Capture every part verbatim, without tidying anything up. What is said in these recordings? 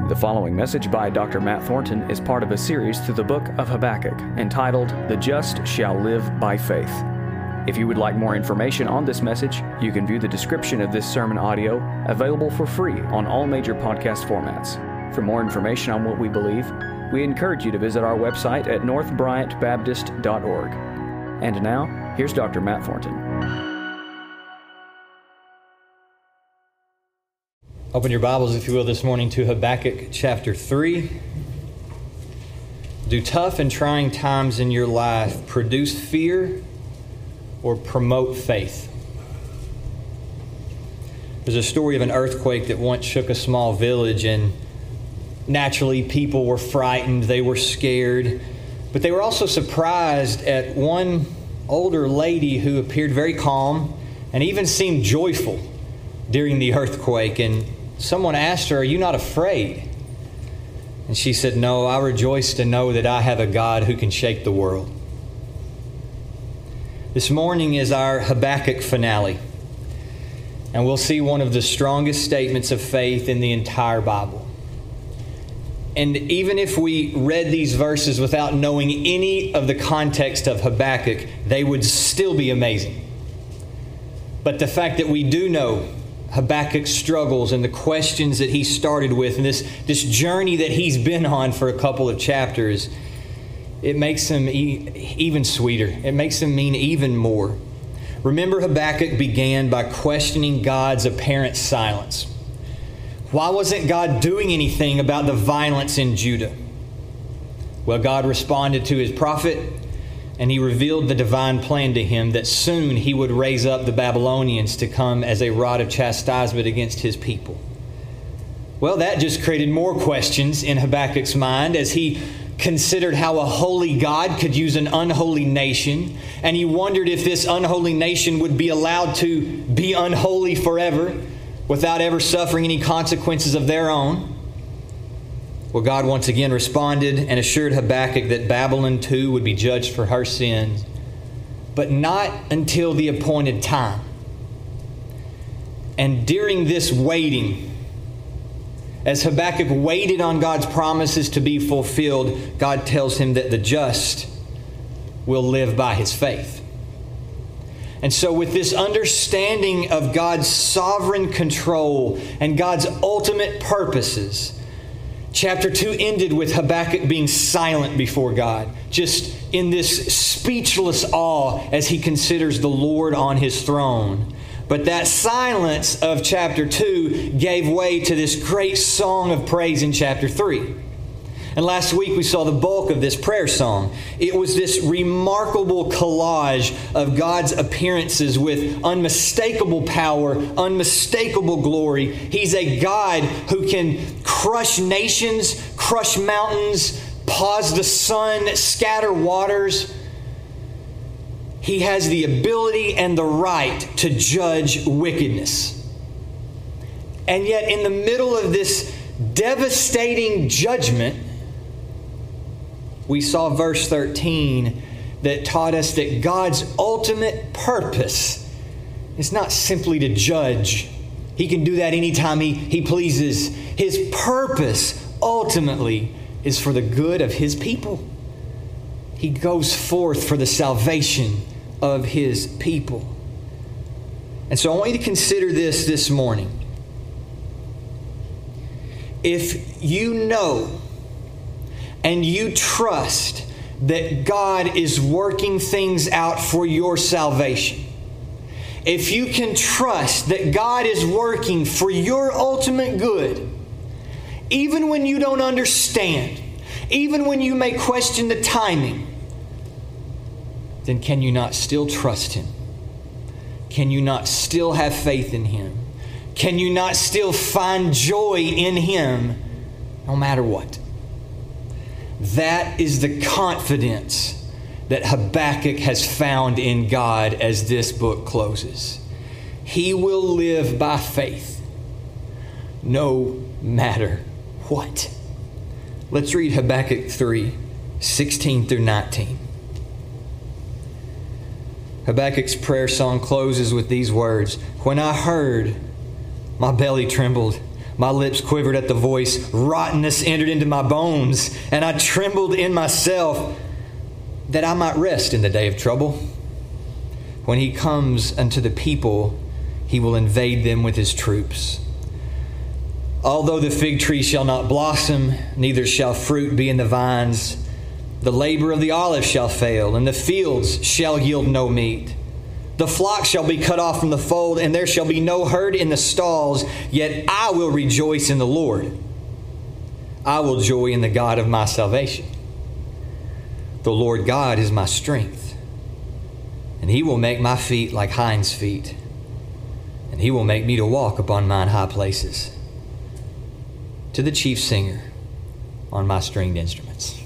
The following message by Doctor Matt Thornton is part of a series through the book of Habakkuk entitled, The Just Shall Live by Faith. If you would like more information on this message, you can view the description of this sermon audio, available for free on all major podcast formats. For more information on what we believe, we encourage you to visit our website at north bryant baptist dot org. And now, here's Doctor Matt Thornton. Open your Bibles, if you will, this morning to Habakkuk chapter three. Do tough and trying times in your life produce fear or promote faith? There's a story of an earthquake that once shook a small village, and naturally people were frightened, they were scared, but they were also surprised at one older lady who appeared very calm and even seemed joyful during the earthquake. And someone asked her, "Are you not afraid?" And she said, "No, I rejoice to know that I have a God who can shake the world." This morning is our Habakkuk finale, and we'll see one of the strongest statements of faith in the entire Bible. And even if we read these verses without knowing any of the context of Habakkuk, they would still be amazing. But the fact that we do know Habakkuk's struggles and the questions that he started with, and this, this journey that he's been on for a couple of chapters, it makes him e- even sweeter. It makes him mean even more. Remember, Habakkuk began by questioning God's apparent silence. Why wasn't God doing anything about the violence in Judah? Well, God responded to his prophet, and he revealed the divine plan to him that soon he would raise up the Babylonians to come as a rod of chastisement against his people. Well, that just created more questions in Habakkuk's mind as he considered how a holy God could use an unholy nation, and he wondered if this unholy nation would be allowed to be unholy forever without ever suffering any consequences of their own. Well, God once again responded and assured Habakkuk that Babylon too would be judged for her sins, but not until the appointed time. And during this waiting, as Habakkuk waited on God's promises to be fulfilled, God tells him that the just will live by his faith. And so with this understanding of God's sovereign control and God's ultimate purposes, chapter two ended with Habakkuk being silent before God, just in this speechless awe as he considers the Lord on his throne. But that silence of chapter two gave way to this great song of praise in chapter three. And last week we saw the bulk of this prayer song. It was this remarkable collage of God's appearances with unmistakable power, unmistakable glory. He's a God who can crush nations, crush mountains, pause the sun, scatter waters. He has the ability and the right to judge wickedness. And yet in the middle of this devastating judgment, we saw verse thirteen that taught us that God's ultimate purpose is not simply to judge. He can do that anytime he, he pleases. His purpose ultimately is for the good of His people. He goes forth for the salvation of His people. And so I want you to consider this this morning. If you know and you trust that God is working things out for your salvation, if you can trust that God is working for your ultimate good, even when you don't understand, even when you may question the timing, then can you not still trust Him? Can you not still have faith in Him? Can you not still find joy in Him no matter what? That is the confidence that Habakkuk has found in God as this book closes. He will live by faith no matter what. Let's read Habakkuk three, sixteen through nineteen. Habakkuk's prayer song closes with these words. When I heard, my belly trembled. My lips quivered at the voice. Rottenness entered into my bones, and I trembled in myself, that I might rest in the day of trouble. When he comes unto the people, he will invade them with his troops. Although the fig tree shall not blossom, neither shall fruit be in the vines, the labor of the olive shall fail, and the fields shall yield no meat. The flock shall be cut off from the fold, and there shall be no herd in the stalls. Yet I will rejoice in the Lord. I will joy in the God of my salvation. The Lord God is my strength, and he will make my feet like hinds' feet, and he will make me to walk upon mine high places. To the chief singer on my stringed instruments.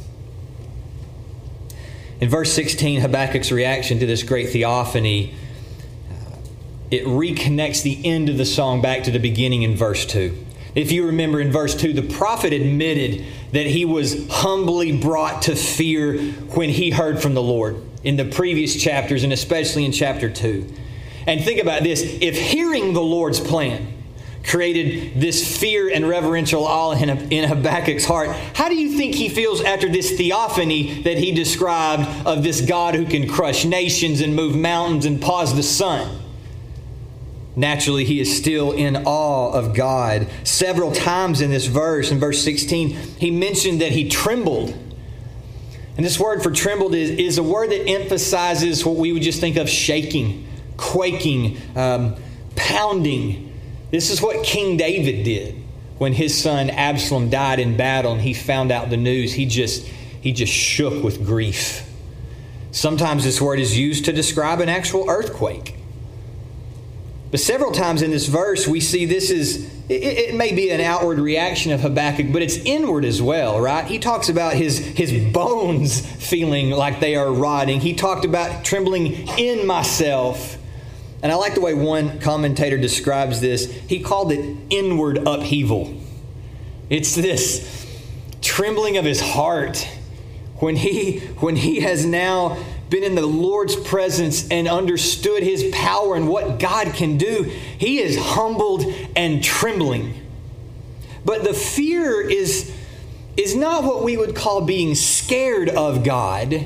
In verse sixteen, Habakkuk's reaction to this great theophany, uh, it reconnects the end of the song back to the beginning in verse two. If you remember in verse two, the prophet admitted that he was humbly brought to fear when he heard from the Lord in the previous chapters, and especially in chapter two. And think about this. If hearing the Lord's plan created this fear and reverential awe in Habakkuk's heart, how do you think he feels after this theophany that he described of this God who can crush nations and move mountains and pause the sun? Naturally, he is still in awe of God. Several times in this verse, in verse sixteen, he mentioned that he trembled. And this word for trembled is, is a word that emphasizes what we would just think of shaking, quaking, um, pounding. This is what King David did when his son Absalom died in battle and he found out the news. He just, he just shook with grief. Sometimes this word is used to describe an actual earthquake. But several times in this verse we see this is, it, it may be an outward reaction of Habakkuk, but it's inward as well, right? He talks about his, his bones feeling like they are rotting. He talked about trembling in myself. And I like the way one commentator describes this. He called it inward upheaval. It's this trembling of his heart when he, when he has now been in the Lord's presence and understood his power and what God can do. He is humbled and trembling. But the fear is, is not what we would call being scared of God.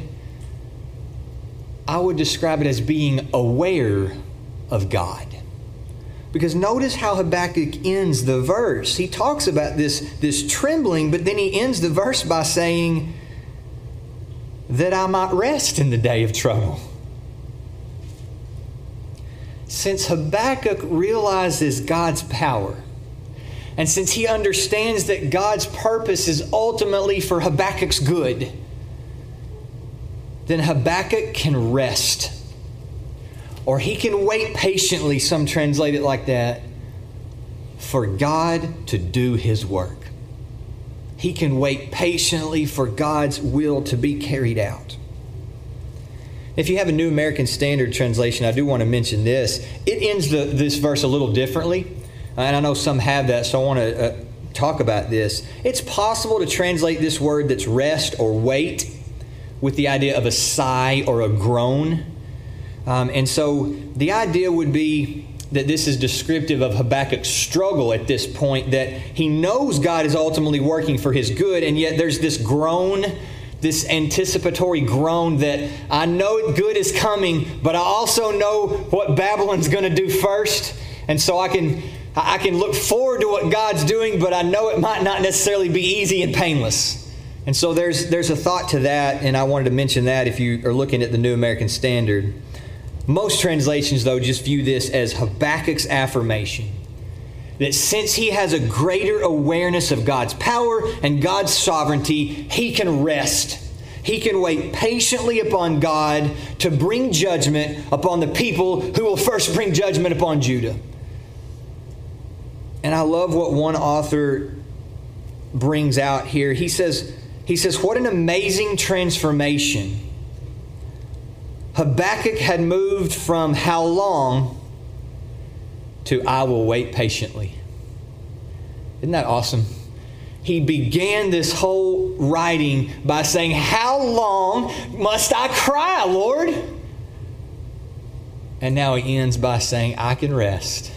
I would describe it as being aware of God. Because notice how Habakkuk ends the verse. He talks about this, this trembling, but then he ends the verse by saying, that I might rest in the day of trouble. Since Habakkuk realizes God's power, and since he understands that God's purpose is ultimately for Habakkuk's good, then Habakkuk can rest. Or he can wait patiently, some translate it like that, for God to do his work. He can wait patiently for God's will to be carried out. If you have a New American Standard translation, I do want to mention this. It ends the, this verse a little differently. And I know some have that, so I want to uh, talk about this. It's possible to translate this word that's rest or wait with the idea of a sigh or a groan. Um, and so the idea would be that this is descriptive of Habakkuk's struggle at this point, that he knows God is ultimately working for his good, and yet there's this groan, this anticipatory groan that I know good is coming, but I also know what Babylon's going to do first, and so I can I can look forward to what God's doing, but I know it might not necessarily be easy and painless. And so there's there's a thought to that, and I wanted to mention that if you are looking at the New American Standard. Most translations, though, just view this as Habakkuk's affirmation that since he has a greater awareness of God's power and God's sovereignty, he can rest. He can wait patiently upon God to bring judgment upon the people who will first bring judgment upon Judah. And I love what one author brings out here. He says, he says, what an amazing transformation. Habakkuk had moved from how long to I will wait patiently. Isn't that awesome? He began this whole writing by saying, how long must I cry, Lord? And now he ends by saying, I can rest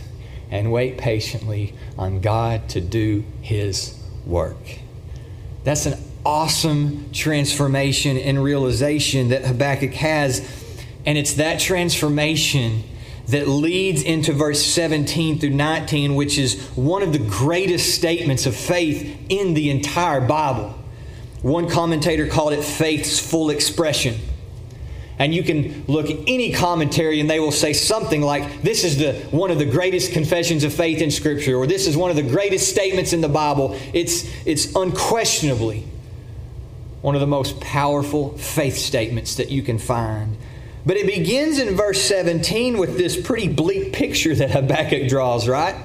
and wait patiently on God to do His work. That's an awesome transformation and realization that Habakkuk has. And it's that transformation that leads into verse seventeen through nineteen, which is one of the greatest statements of faith in the entire Bible. One commentator called it faith's full expression. And you can look at any commentary and they will say something like, this is the one of the greatest confessions of faith in Scripture, or this is one of the greatest statements in the Bible. It's, it's unquestionably one of the most powerful faith statements that you can find. But it begins in verse seventeen with this pretty bleak picture that Habakkuk draws, right?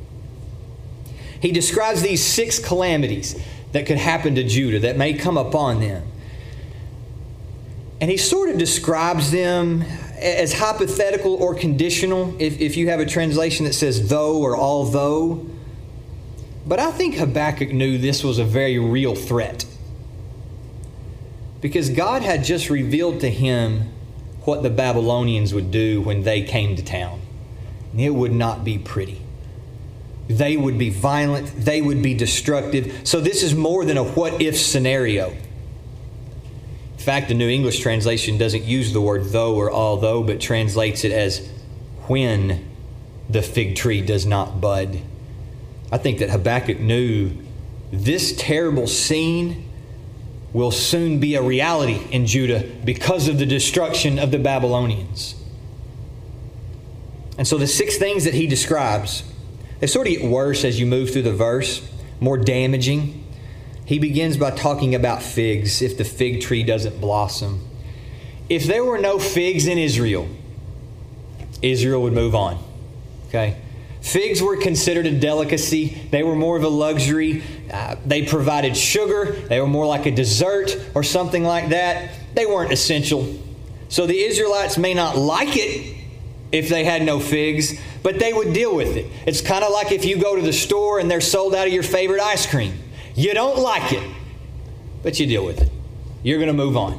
He describes these six calamities that could happen to Judah, that may come upon them. And he sort of describes them as hypothetical or conditional, if, if you have a translation that says though or although. But I think Habakkuk knew this was a very real threat, because God had just revealed to him what the Babylonians would do when they came to town. And it would not be pretty. They would be violent. They would be destructive. So this is more than a what-if scenario. In fact, the New English translation doesn't use the word though or although, but translates it as when the fig tree does not bud. I think that Habakkuk knew this terrible scene will soon be a reality in Judah because of the destruction of the Babylonians. And so the six things that he describes, they sort of get worse as you move through the verse, more damaging. He begins by talking about figs, if the fig tree doesn't blossom. If there were no figs in Israel, Israel would move on. Okay? Figs were considered a delicacy. They were more of a luxury. Uh, they provided sugar. They were more like a dessert or something like that. They weren't essential. So the Israelites may not like it if they had no figs, but they would deal with it. It's kind of like if you go to the store and they're sold out of your favorite ice cream. You don't like it, but you deal with it. You're going to move on.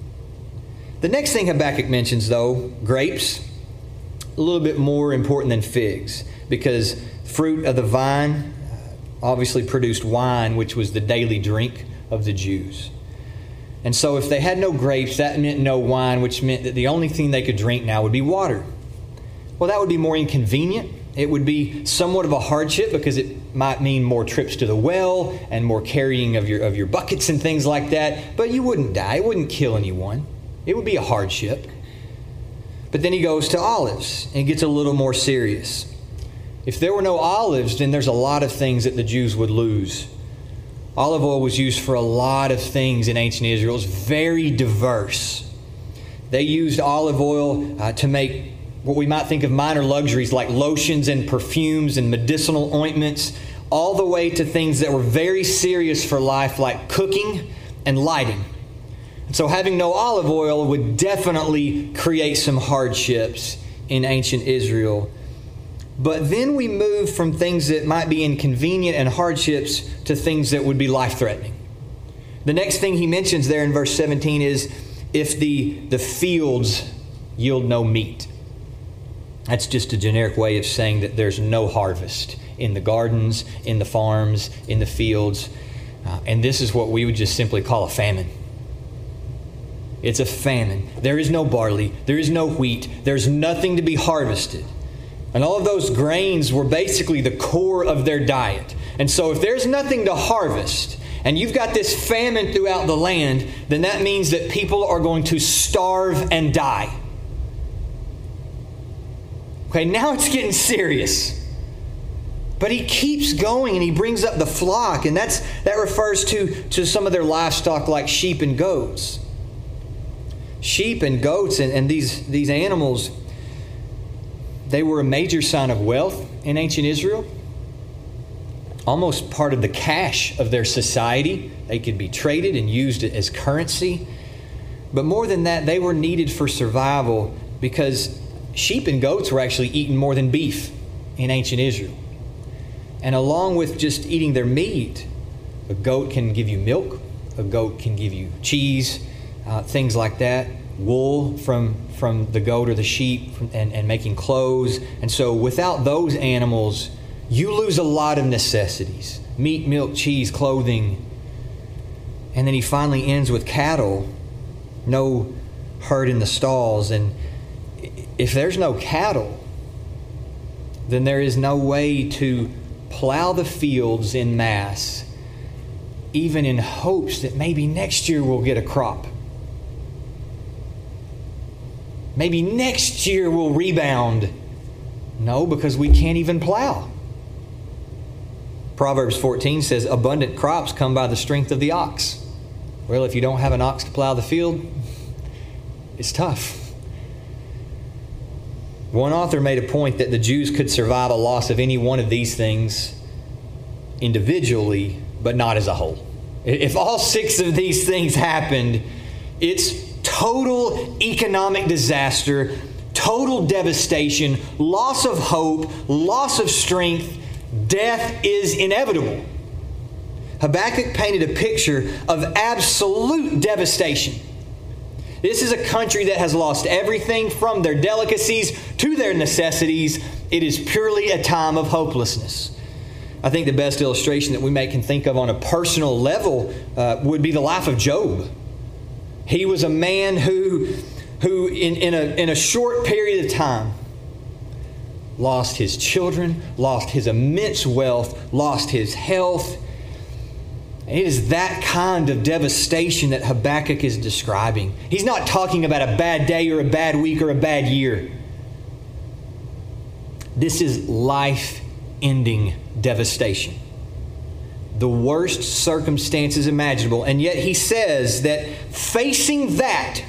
The next thing Habakkuk mentions, though, grapes, a little bit more important than figs, because fruit of the vine obviously produced wine, which was the daily drink of the Jews. And so if they had no grapes, that meant no wine, which meant that the only thing they could drink now would be water. Well, that would be more inconvenient. It would be somewhat of a hardship because it might mean more trips to the well and more carrying of your of your buckets and things like that. But you wouldn't die. It wouldn't kill anyone. It would be a hardship. But then he goes to olives and gets a little more serious. If there were no olives, then there's a lot of things that the Jews would lose. Olive oil was used for a lot of things in ancient Israel. It was very diverse. They used olive oil uh, to make what we might think of minor luxuries like lotions and perfumes and medicinal ointments, all the way to things that were very serious for life like cooking and lighting. And so having no olive oil would definitely create some hardships in ancient Israel. But then we move from things that might be inconvenient and hardships to things that would be life-threatening. The next thing he mentions there in verse seventeen is if the, the fields yield no meat. That's just a generic way of saying that there's no harvest in the gardens, in the farms, in the fields. Uh, and this is what we would just simply call a famine. It's a famine. There is no barley. There is no wheat. There's nothing to be harvested. And all of those grains were basically the core of their diet. And so if there's nothing to harvest, and you've got this famine throughout the land, then that means that people are going to starve and die. Okay, now it's getting serious. But he keeps going and he brings up the flock, and that's that refers to, to some of their livestock like sheep and goats. Sheep and goats and, and these, these animals, they were a major sign of wealth in ancient Israel. Almost part of the cash of their society. They could be traded and used as currency. But more than that, they were needed for survival because sheep and goats were actually eaten more than beef in ancient Israel. And along with just eating their meat, a goat can give you milk, a goat can give you cheese, uh, things like that. wool from, from the goat or the sheep and, and making clothes. And so without those animals, you lose a lot of necessities. Meat, milk, cheese, clothing. And then he finally ends with cattle. No herd in the stalls. And if there's no cattle, then there is no way to plow the fields in mass, even in hopes that maybe next year we'll get a crop. Maybe next year we'll rebound. No, because we can't even plow. Proverbs fourteen says, abundant crops come by the strength of the ox. Well, if you don't have an ox to plow the field, it's tough. One author made a point that the Jews could survive a loss of any one of these things individually, but not as a whole. If all six of these things happened, it's total economic disaster, total devastation, loss of hope, loss of strength. Death is inevitable. Habakkuk painted a picture of absolute devastation. This is a country that has lost everything from their delicacies to their necessities. It is purely a time of hopelessness. I think the best illustration that we may can think of on a personal level uh, would be the life of Job. He was a man who, who in, in, a, in a short period of time, lost his children, lost his immense wealth, lost his health. It is that kind of devastation that Habakkuk is describing. He's not talking about a bad day or a bad week or a bad year. This is life-ending devastation. The worst circumstances imaginable. And yet he says that facing that,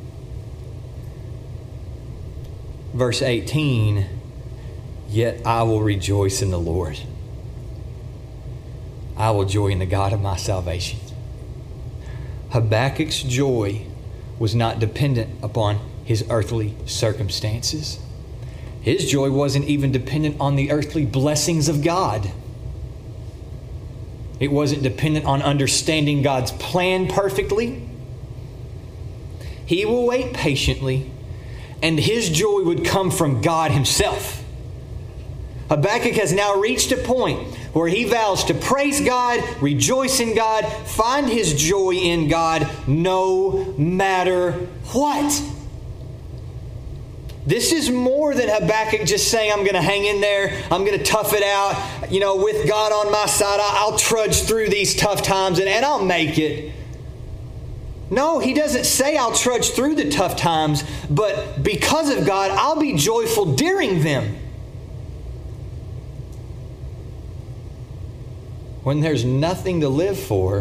verse eighteen, yet I will rejoice in the Lord. I will joy in the God of my salvation. Habakkuk's joy was not dependent upon his earthly circumstances. His joy wasn't even dependent on the earthly blessings of God. It wasn't dependent on understanding God's plan perfectly. He will wait patiently, and his joy would come from God Himself. Habakkuk has now reached a point where he vows to praise God, rejoice in God, find his joy in God, no matter what. This is more than Habakkuk just saying, I'm going to hang in there, I'm going to tough it out. You know, with God on my side, I'll trudge through these tough times and, and I'll make it. No, he doesn't say I'll trudge through the tough times, but because of God, I'll be joyful during them. When there's nothing to live for,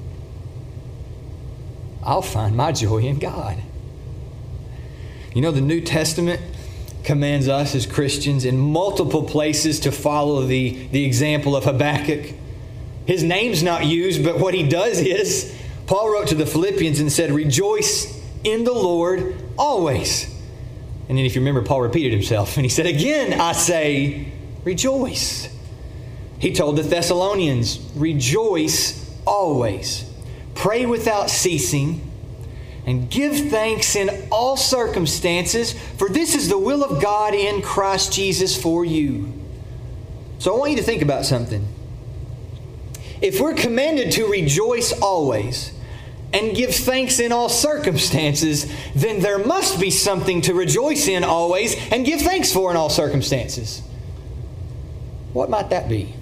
I'll find my joy in God. You know, the New Testament commands us as Christians in multiple places to follow the, the example of Habakkuk. His name's not used, but what he does is, Paul wrote to the Philippians and said, rejoice in the Lord always. And then if you remember, Paul repeated himself and he said, again, I say, rejoice. He told the Thessalonians, rejoice always. Pray without ceasing. And give thanks in all circumstances, for this is the will of God in Christ Jesus for you. So I want you to think about something. If we're commanded to rejoice always and give thanks in all circumstances, then there must be something to rejoice in always and give thanks for in all circumstances. What might that be?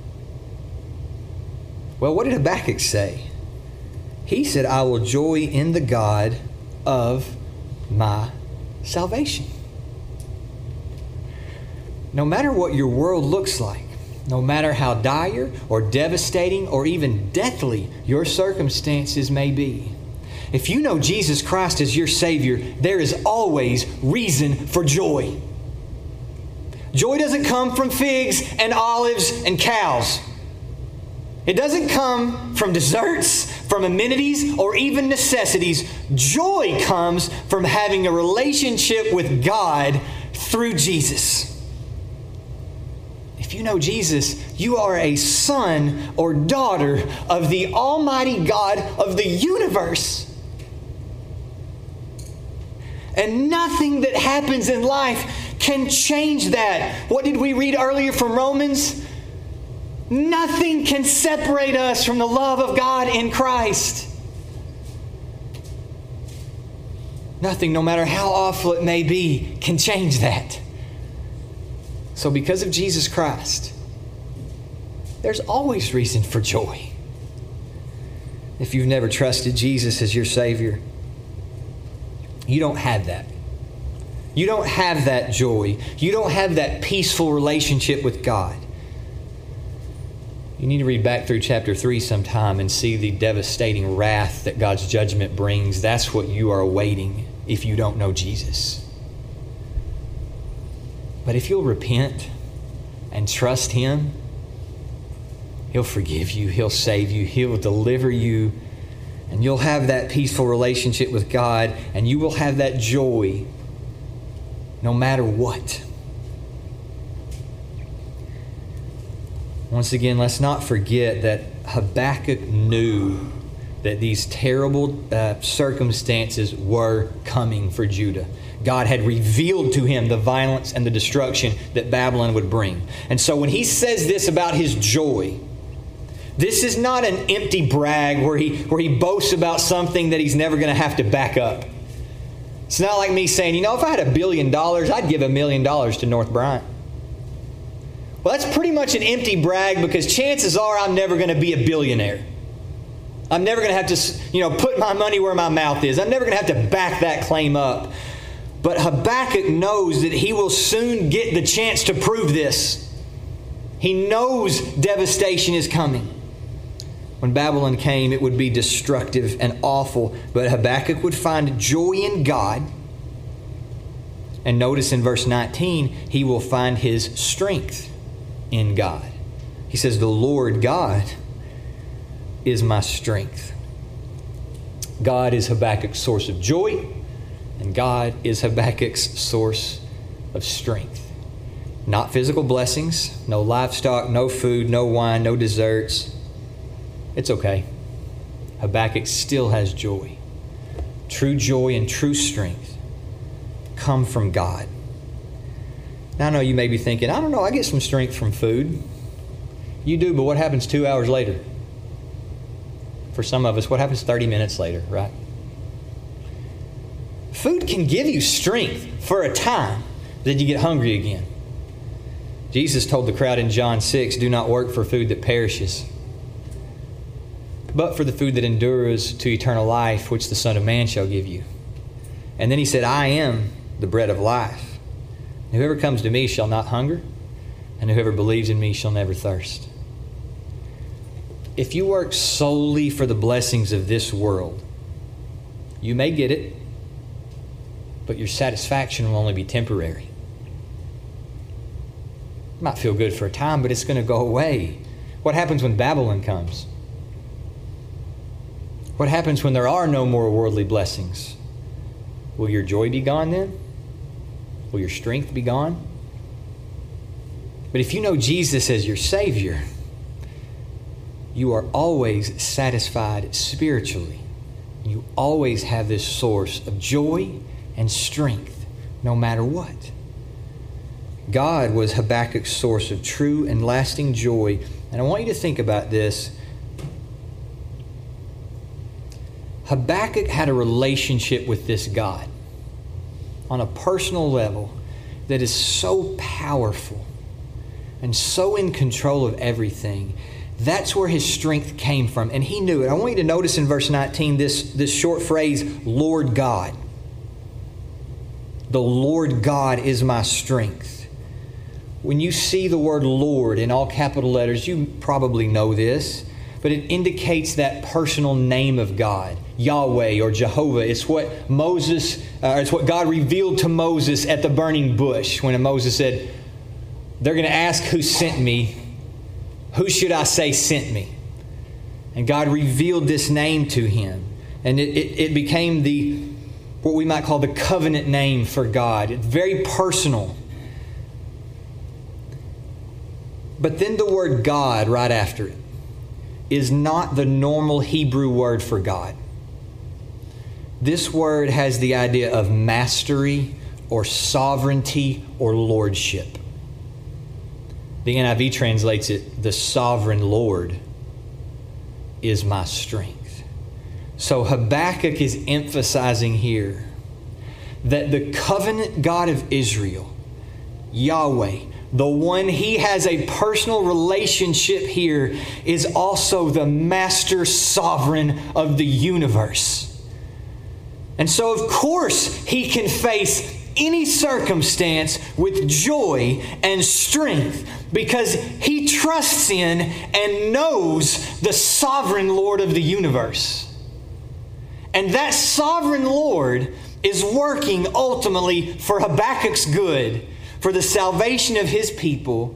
Well, what did Habakkuk say? He said, I will joy in the God of my salvation. No matter what your world looks like, no matter how dire or devastating or even deathly your circumstances may be, if you know Jesus Christ as your Savior, there is always reason for joy. Joy doesn't come from figs and olives and cows. It doesn't come from desserts, from amenities, or even necessities. Joy comes from having a relationship with God through Jesus. If you know Jesus, you are a son or daughter of the Almighty God of the universe. And nothing that happens in life can change that. What did we read earlier from Romans? Nothing can separate us from the love of God in Christ. Nothing, no matter how awful it may be, can change that. So because of Jesus Christ, there's always reason for joy. If you've never trusted Jesus as your Savior, you don't have that. You don't have that joy. You don't have that peaceful relationship with God. You need to read back through chapter three sometime and see the devastating wrath that God's judgment brings. That's what you are awaiting if you don't know Jesus. But if you'll repent and trust Him, He'll forgive you, He'll save you, He'll deliver you, and you'll have that peaceful relationship with God, and you will have that joy no matter what. Once again, let's not forget that Habakkuk knew that these terrible uh, circumstances were coming for Judah. God had revealed to him the violence and the destruction that Babylon would bring. And so when he says this about his joy, this is not an empty brag where he, where he boasts about something that he's never going to have to back up. It's not like me saying, you know, if I had a billion dollars, I'd give a million dollars to North Bryant. Well, that's pretty much an empty brag because chances are I'm never going to be a billionaire. I'm never going to have to, you know, put my money where my mouth is. I'm never going to have to back that claim up. But Habakkuk knows that he will soon get the chance to prove this. He knows devastation is coming. When Babylon came, it would be destructive and awful. But Habakkuk would find joy in God. And notice in verse nineteen, he will find his strength in God. He says, the Lord God is my strength. God is Habakkuk's source of joy, and God is Habakkuk's source of strength. Not physical blessings, no livestock, no food, no wine, no desserts. It's okay. Habakkuk still has joy. True joy and true strength come from God. Now, I know you may be thinking, I don't know, I get some strength from food. You do, but what happens two hours later? For some of us, what happens thirty minutes later, right? Food can give you strength for a time, then you get hungry again. Jesus told the crowd in John six, do not work for food that perishes, but for the food that endures to eternal life, which the Son of Man shall give you. And then he said, I am the bread of life. Whoever comes to me shall not hunger, and whoever believes in me shall never thirst. If you work solely for the blessings of this world, you may get it, but your satisfaction will only be temporary. It might feel good for a time, but it's going to go away. What happens when Babylon comes? What happens when there are no more worldly blessings? Will your joy be gone then? Will your strength be gone? But if you know Jesus as your Savior, you are always satisfied spiritually. You always have this source of joy and strength, no matter what. God was Habakkuk's source of true and lasting joy. And I want you to think about this. Habakkuk had a relationship with this God on a personal level that is so powerful and so in control of everything. That's where his strength came from, and he knew it. I want you to notice in verse nineteen this, this short phrase, Lord God. The Lord God is my strength. When you see the word Lord in all capital letters, you probably know this, but it indicates that personal name of God, Yahweh or Jehovah. It's what Moses, uh, it's what God revealed to Moses at the burning bush when Moses said, they're going to ask who sent me. Who should I say sent me? And God revealed this name to him. And it, it, it became the what we might call the covenant name for God. It's very personal. But then the word God right after it is not the normal Hebrew word for God. This word has the idea of mastery or sovereignty or lordship. The N I V translates it, the sovereign Lord is my strength. So Habakkuk is emphasizing here that the covenant God of Israel, Yahweh, the one he has a personal relationship here, is also the master sovereign of the universe. And so, of course, he can face any circumstance with joy and strength because he trusts in and knows the sovereign Lord of the universe. And that sovereign Lord is working ultimately for Habakkuk's good, for the salvation of his people,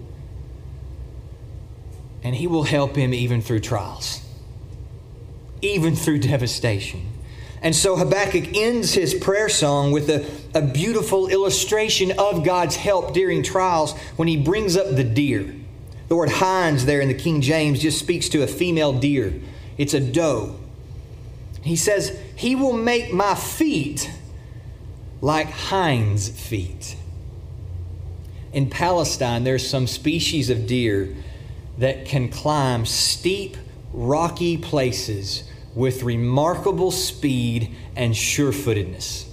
and he will help him even through trials, even through devastation. And so Habakkuk ends his prayer song with a, a beautiful illustration of God's help during trials when he brings up the deer. The word hinds there in the King James just speaks to a female deer. It's a doe. He says, he will make my feet like hinds' feet. In Palestine, there's some species of deer that can climb steep, rocky places with remarkable speed and sure-footedness.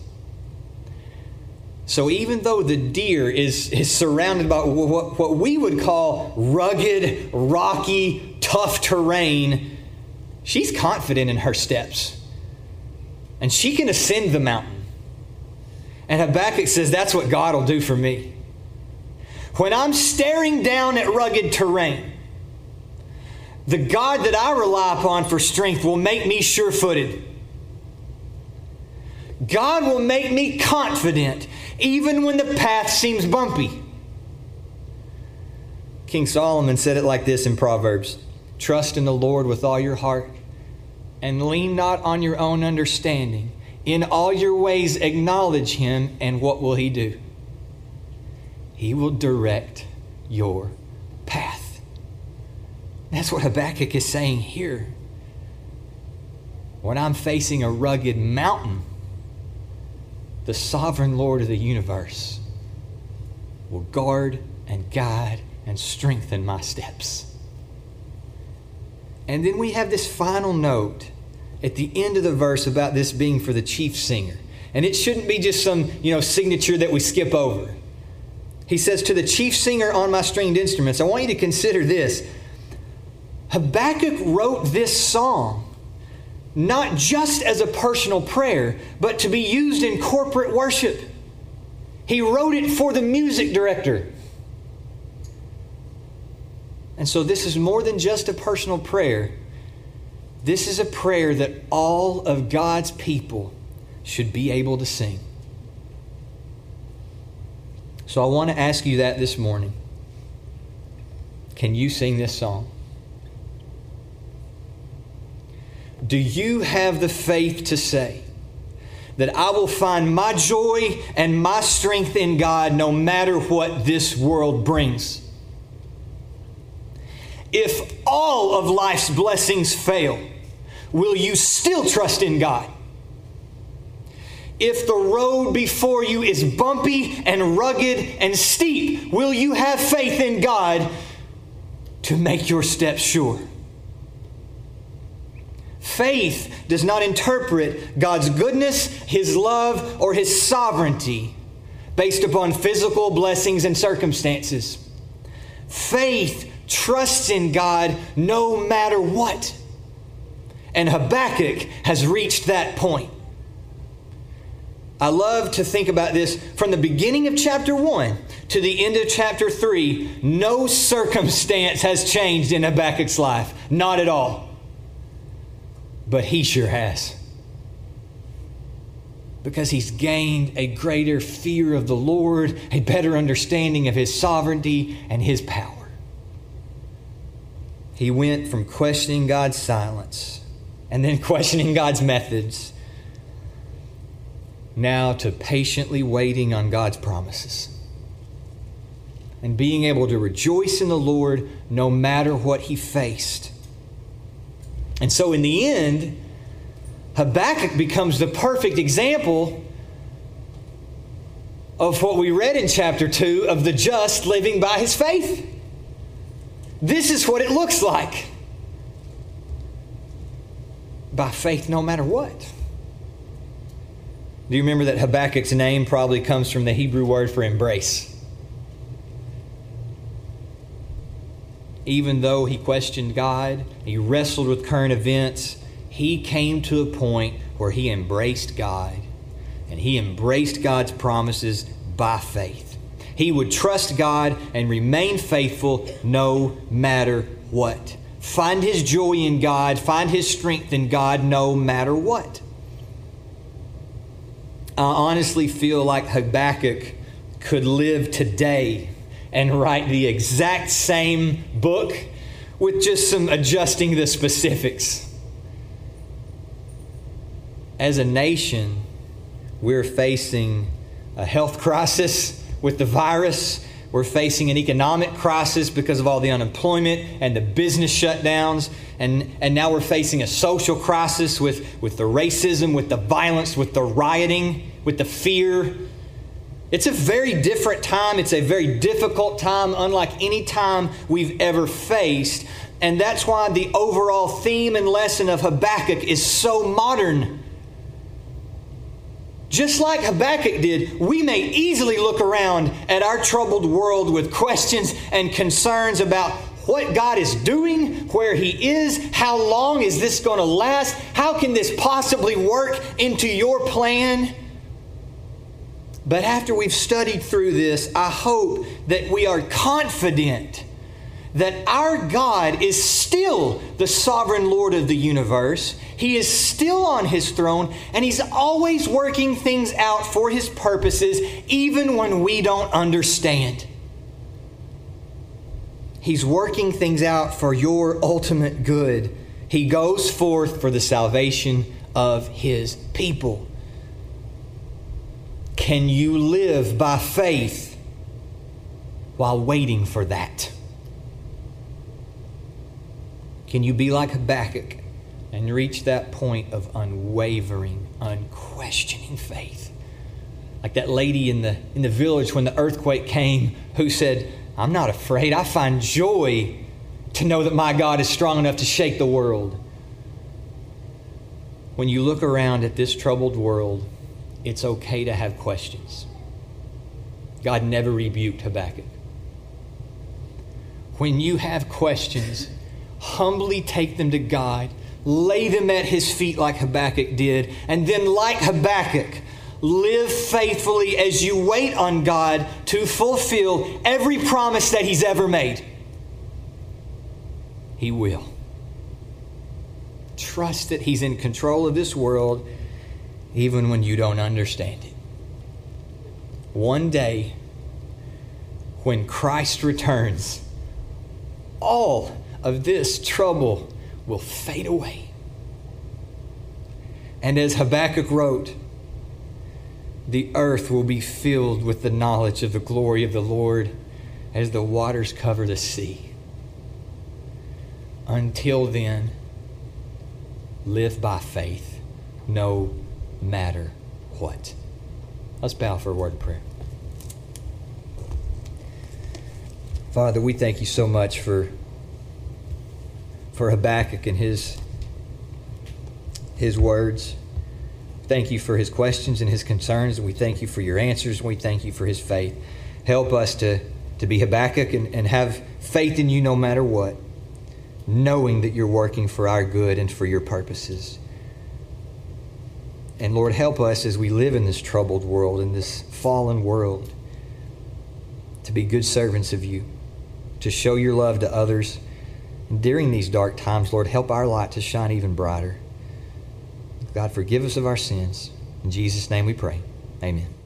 So even though the deer is, is surrounded by what, what we would call rugged, rocky, tough terrain, she's confident in her steps. And she can ascend the mountain. And Habakkuk says, that's what God will do for me. When I'm staring down at rugged terrain, the God that I rely upon for strength will make me sure-footed. God will make me confident even when the path seems bumpy. King Solomon said it like this in Proverbs: trust in the Lord with all your heart and lean not on your own understanding. In all your ways acknowledge him, and what will he do? He will direct your path. That's what Habakkuk is saying here. When I'm facing a rugged mountain, the sovereign Lord of the universe will guard and guide and strengthen my steps. And then we have this final note at the end of the verse about this being for the chief singer. And it shouldn't be just some, you know, signature that we skip over. He says, to the chief singer on my stringed instruments. I want you to consider this. Habakkuk wrote this song not just as a personal prayer, but to be used in corporate worship. He wrote it for the music director. And so this is more than just a personal prayer. This is a prayer that all of God's people should be able to sing. So I want to ask you that this morning. Can you sing this song? Do you have the faith to say that I will find my joy and my strength in God no matter what this world brings? If all of life's blessings fail, will you still trust in God? If the road before you is bumpy and rugged and steep, will you have faith in God to make your steps sure? Faith does not interpret God's goodness, His love, or His sovereignty based upon physical blessings and circumstances. Faith trusts in God no matter what. And Habakkuk has reached that point. I love to think about this from the beginning of chapter one to the end of chapter three. No circumstance has changed in Habakkuk's life. Not at all. But he sure has. Because he's gained a greater fear of the Lord, a better understanding of His sovereignty and His power. He went from questioning God's silence and then questioning God's methods, now to patiently waiting on God's promises and being able to rejoice in the Lord no matter what he faced. And so in the end, Habakkuk becomes the perfect example of what we read in chapter two of the just living by his faith. This is what it looks like. By faith no matter what. Do you remember that Habakkuk's name probably comes from the Hebrew word for embrace? Even though he questioned God, he wrestled with current events, he came to a point where he embraced God. And he embraced God's promises by faith. He would trust God and remain faithful no matter what. Find his joy in God, find his strength in God no matter what. I honestly feel like Habakkuk could live today and write the exact same book with just some adjusting the specifics. As a nation, we're facing a health crisis with the virus. We're facing an economic crisis because of all the unemployment and the business shutdowns. And, and now we're facing a social crisis with, with the racism, with the violence, with the rioting, with the fear. It's a very different time. It's a very difficult time, unlike any time we've ever faced. And that's why the overall theme and lesson of Habakkuk is so modern. Just like Habakkuk did, we may easily look around at our troubled world with questions and concerns about what God is doing, where He is, how long is this going to last, how can this possibly work into your plan? But after we've studied through this, I hope that we are confident that our God is still the sovereign Lord of the universe. He is still on His throne, and He's always working things out for His purposes, even when we don't understand. He's working things out for your ultimate good. He goes forth for the salvation of His people. Can you live by faith while waiting for that? Can you be like Habakkuk and reach that point of unwavering, unquestioning faith? Like that lady in the in the village when the earthquake came who said, I'm not afraid. I find joy to know that my God is strong enough to shake the world. When you look around at this troubled world, it's okay to have questions. God never rebuked Habakkuk. When you have questions, humbly take them to God, lay them at His feet like Habakkuk did, and then like Habakkuk, live faithfully as you wait on God to fulfill every promise that He's ever made. He will. Trust that He's in control of this world, even when you don't understand it. One day, when Christ returns, all of this trouble will fade away. And as Habakkuk wrote, the earth will be filled with the knowledge of the glory of the Lord as the waters cover the sea. Until then, live by faith, no matter what. Let's bow for a word of prayer. Father, we thank you so much for for Habakkuk and his his words. Thank you for his questions and his concerns, and we thank you for your answers, and we thank you for his faith. Help us to, to be Habakkuk and, and have faith in you no matter what, knowing that you're working for our good and for your purposes. And Lord, help us as we live in this troubled world, in this fallen world, to be good servants of you, to show your love to others. And during these dark times, Lord, help our light to shine even brighter. God, forgive us of our sins. In Jesus' name we pray. Amen.